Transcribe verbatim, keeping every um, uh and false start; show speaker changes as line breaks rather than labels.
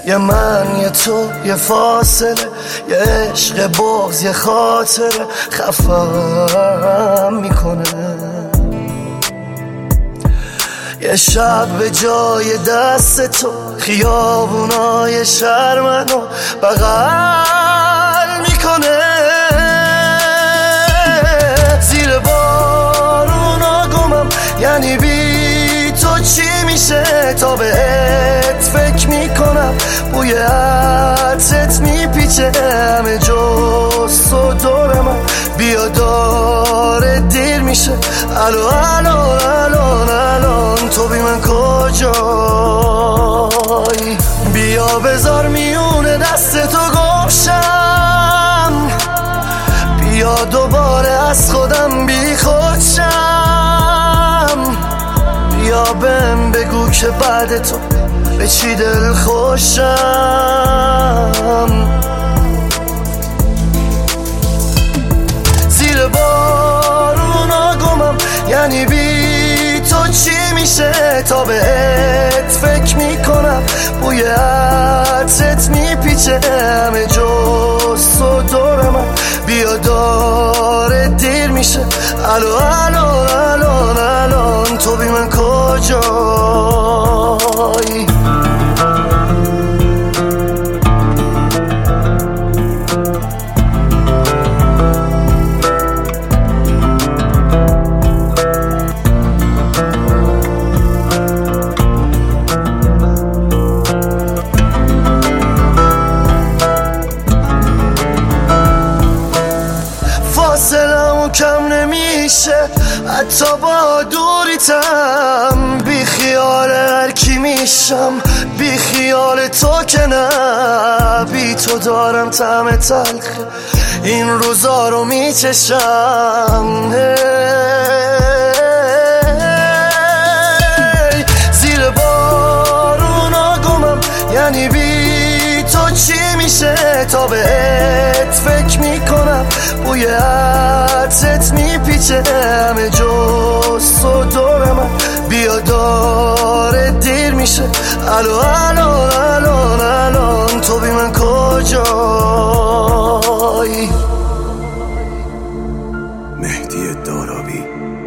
یه من یه تو یه فاصله، یه عشق بغض یه خاطره خفم میکنه. یه شب به جای دست تو خیابونای شهر منو بغل میکنه. زیر بارونا گمم، یعنی بی تو چی میشه تا بهت فکر میکنم. بوی عطرت میپیچه همه جز تو دور من. بیا داره دیر میشه، الو الو الان الان تو بی من کجایی؟ بیا بذار میونه دست تو گمشم، بیا دوباره از خودم بی خودشم. بیا بهم بگو که بعد تو به چی دل خوشم. زیر بارونا گمم، یعنی بی تو چی میشه تا بهت فکر میکنم. بوی عطرت میپیچه همه جز تو دور من. بیا داره دیر میشه، الو الو الان الان تو بی من کجایی؟ فاصلمون کم نمیشه حتی با دوریتم. بی خیال هر کی میشم، بی خیال تو که نه. بی تو دارم طعم تلخ این روزا رو میچشم. زیر بارونا گمم، یعنی بی تو چی میشه تا بهت فکر میکنم. بوی عطرت میپیچه همه جز تو دور من. بیا داره دیر میشه، الو الو الان الان تو بی من کجایی؟
مهدی دارابی.